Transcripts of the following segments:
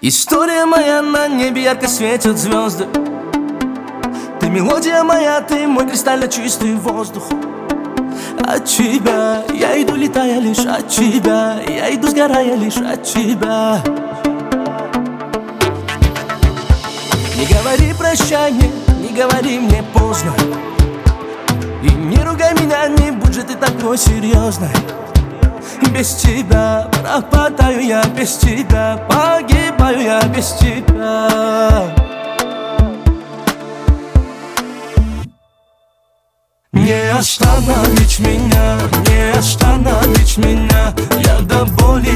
История моя, на небе ярко светят звезды. Ты мелодия моя, ты мой кристально чистый воздух. От тебя я иду, летая лишь от тебя. Я иду, сгорая лишь от тебя. Не говори прощай мне, не говори мне поздно. И не ругай меня, не будь же ты такой серьезной. Без тебя пропадаю я, без тебя погибаю я, без тебя. Не остановить меня, не остановить меня. Я до боли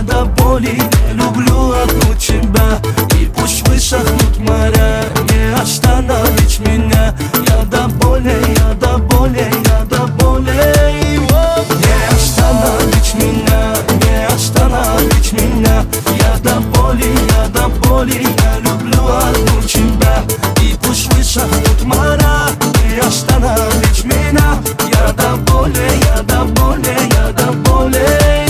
люблю одну тебя. И пусть высохнут моря, не остановить меня. Я до боли, я до боли, я до боли. Не остановить меня, не остановить меня. Я до боли, я люблю одну тебя. И пусть высохнут моря, не остановить меня. Я до боли, я до боли, я до боли.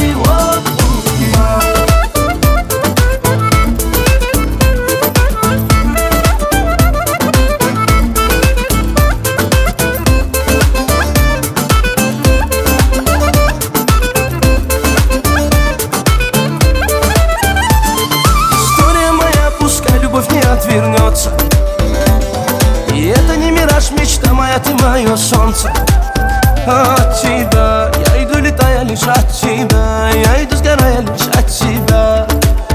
Отвернется. И это не мираж, мечта моя, ты мое солнце. От тебя я иду, летая лишь от тебя. Я иду, сгорая лишь от тебя.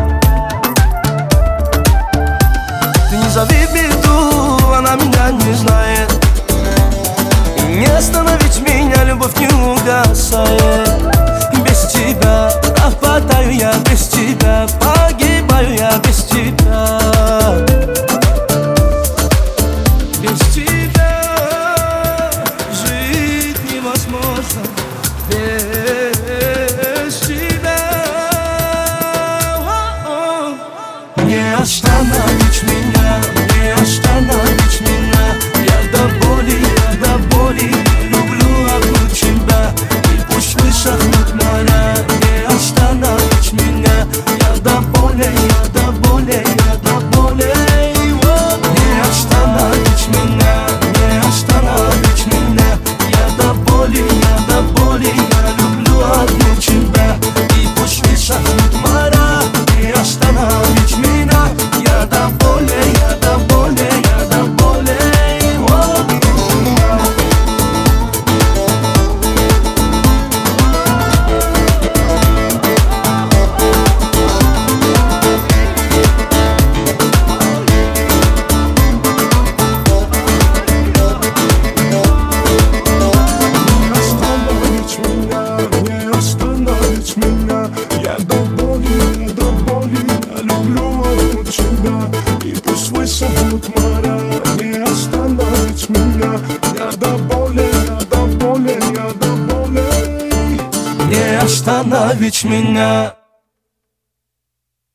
Ты не зови беду, она меня не знает. И не остановить меня, любовь не угасает. Без тебя пропадаю я, без тебя погибаю я, без тебя. Без тебя жить невозможно, без тебя. Не остановить меня, не остановить меня. Я до боли люблю одну тебя. И пусть высохнут моря, не остановить меня. Я до боли, я до боли, я до боли. Не остановить меня, не остановить меня. Я до боли, я люблю одну тебя. И пусть высохнут моря, не остановить меня. Я до боли, я до боли, я до боли. Я до боли, я люблю одну тебя. И пусть высохнут моря, не остановить меня. Я до боли, я до боли, я до боли. Не остановить меня.